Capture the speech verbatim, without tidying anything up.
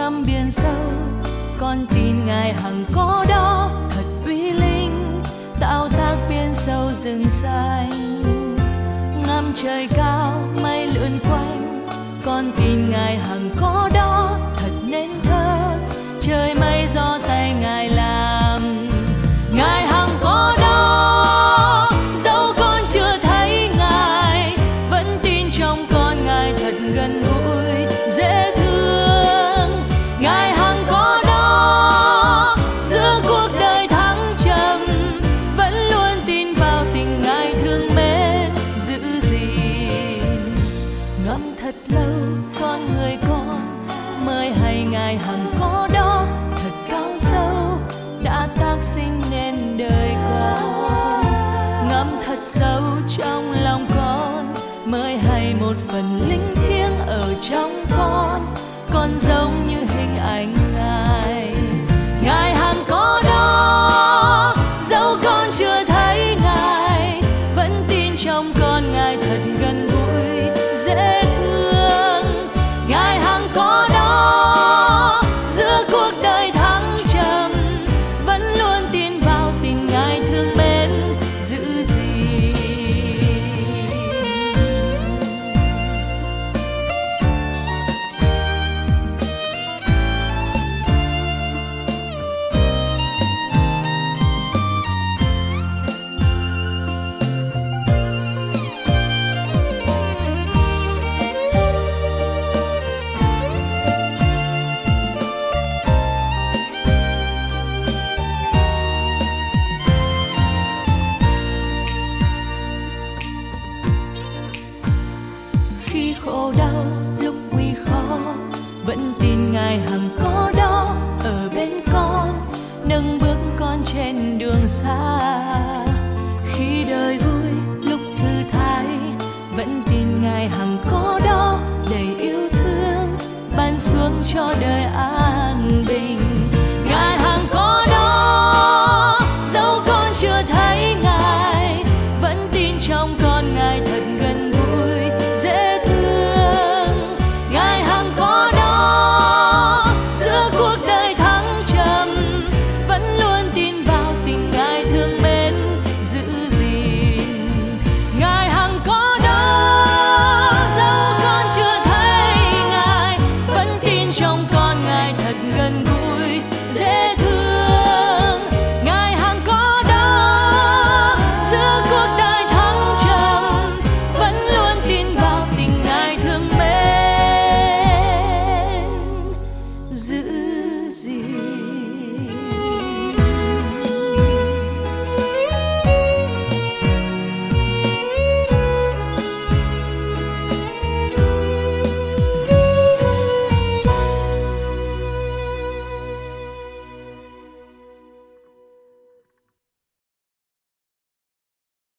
ngắm biển sâu, con tin Ngài hằng có đó, thật uy linh, tạo tác biển sâu rừng xanh. Ngắm trời cao mây lượn quanh, con tin Ngài hằng có đó, thật nên thơ, trời mây do tay Ngài làm. Ngài hằng có đó, dẫu con chưa thấy Ngài, vẫn tin trong con Ngài thật gần gũi, dễ thương. Ngài hằng có đó, giữa cuộc đời thăng trầm, vẫn luôn tin vào tình Ngài thương mến giữ gìn. Ngắm thật lâu con người con, mới hay Ngài hằng có đó, thật cao sâu, đã tác sinh nên đời con. Ngắm thật sâu trong lòng con, mới hay một phần linh thiêng ở trong con, con giống như hình ảnh Ngài. Ngài hằng có đó, dẫu con chưa thấy Ngài, vẫn tin trong con Ngài thật gần gũi, dễ thương. Ngài hằng có đó, giữa cuộc đời thăng trầm, vẫn luôn tin vào tình Ngài thương mến giữ gìn. Khi khổ đau lúc nguy khó, vẫn tin Ngài hằng có đó, ở bên con, nâng bước con trên đường xa. Khi đời vui lúc thư thái, vẫn tin Ngài hằng có đó, đầy yêu thương ban xuống cho đời ai.